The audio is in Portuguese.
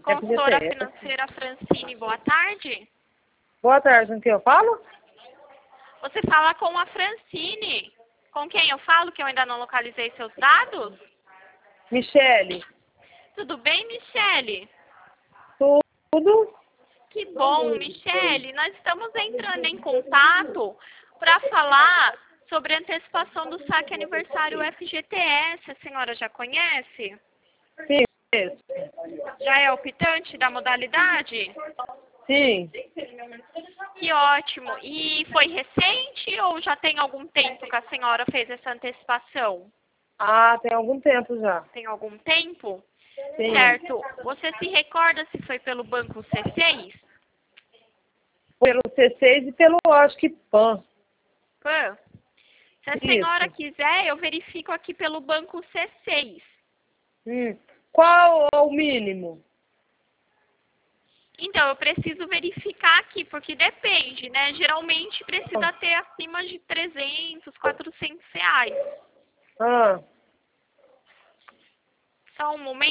Consultora FGTS. financeira Francine, boa tarde. Boa tarde, com quem eu falo? Você fala com a Francine. Com quem eu falo, que eu ainda não localizei seus dados? Michele. Tudo bem, Michele? Tudo? Que bom, Michele. Nós estamos entrando em contato para falar sobre a antecipação do saque aniversário FGTS. A senhora já conhece? Sim. Isso. Já é optante da modalidade? Sim. Que ótimo. E foi recente ou já tem algum tempo que a senhora fez essa antecipação? Ah, tem algum tempo já. Tem algum tempo? Sim. Certo. Você se recorda se foi pelo Banco C6? Pelo C6 e pelo, acho que PAN. PAN? Se a Isso. senhora quiser, eu verifico aqui pelo Banco C6. Qual é o mínimo? Então, eu preciso verificar aqui, porque depende, né? Geralmente precisa ter acima de 300, 400 reais. Ah. Só um momento.